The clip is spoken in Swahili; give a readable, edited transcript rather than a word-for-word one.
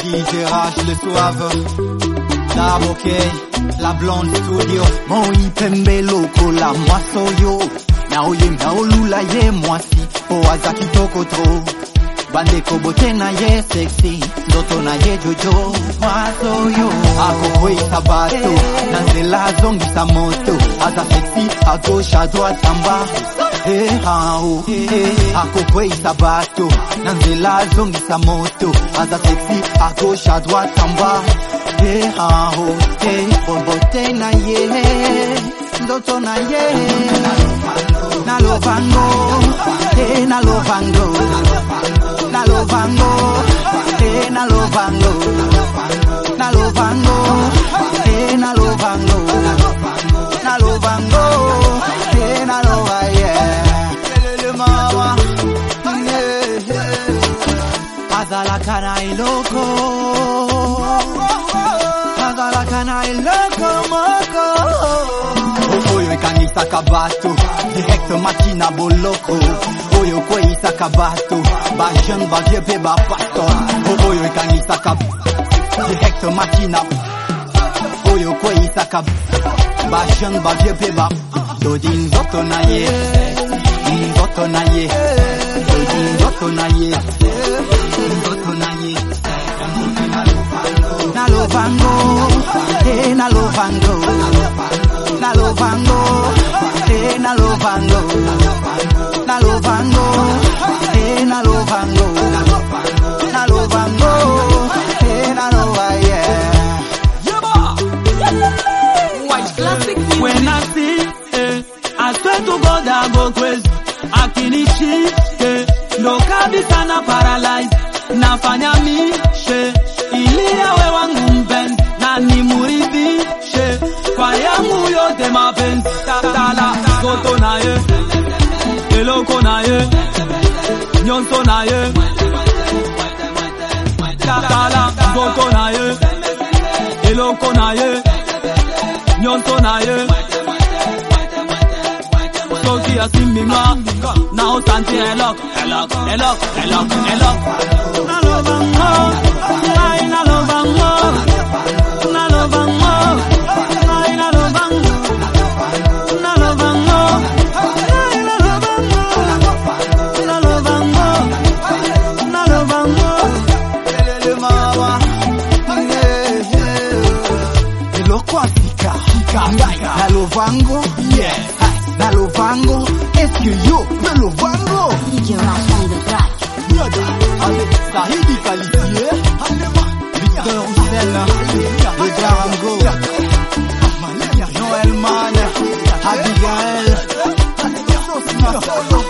DJ Rach le Suave, Dabokey, la Blonde Studio. Mon ipembe loko la mwasoyo, na oye mnaolula ye mwasi, oaza kitoko tro. Bande kobote na ye sexy, ndoto na ye jojo. Mwasoyo, ako kwe sabato, nanzela zongi sa moto. Aza sexy, a gauche, a droite, en bas. Ako kwe sabato, nanzela zongi sa moto. Aza sexy, a gauche, a droite, en bas. Bobote na ye, ndoto na ye. Na lovango, na lovango. Na lovango, na lovango. Na lovango, na lovango. Na lovango, na lova, yeah. Le mama, Azala kana iloko. Azala kana iloko moko. Oyo ikanisa kabato, direct machina boloko. Oyo kwe isa kabato, ba jeune ba vieux pe ba pastor. Oyo ikanisa kabato, direct machina. Oyo kwe isa kabato, ba jeune ba vieux pe ba. Dodin zoto na ye, zoto na ye. Dodin zoto na ye, zoto na ye. Na lovango, na lovango. Na lovango, na lovango. Na lovango, na lovango. Na lovango, na lova, yeah. White classic. When I see, I swear to God I go crazy. Akinishi, no kabisa na paralyze. Nafanya mishe, ili yawe wangu mpenzi. Na nimuridhishe, kwa yangu yote mapenzi. Tala, zoto na ye, eloko na ye, nyonso na ye. Tala, zoto na ye, eloko na ye, nyonso na ye. Soki asimima, na osanti elok, elok, elok, elok, elok. Na lovango, ay na lovango. Na lovango, ay na lovango. Na lovango, ay na lovango. Na lovango, na lovango. Le mama, eloko Afrika, na lovango, yes. Na lovango, est-ce que yo, na lovango? DJ Rach on the track. Yoda, avec Sahidi qualifié, Victor Hussein, le Garango, Noël Man, Abigail,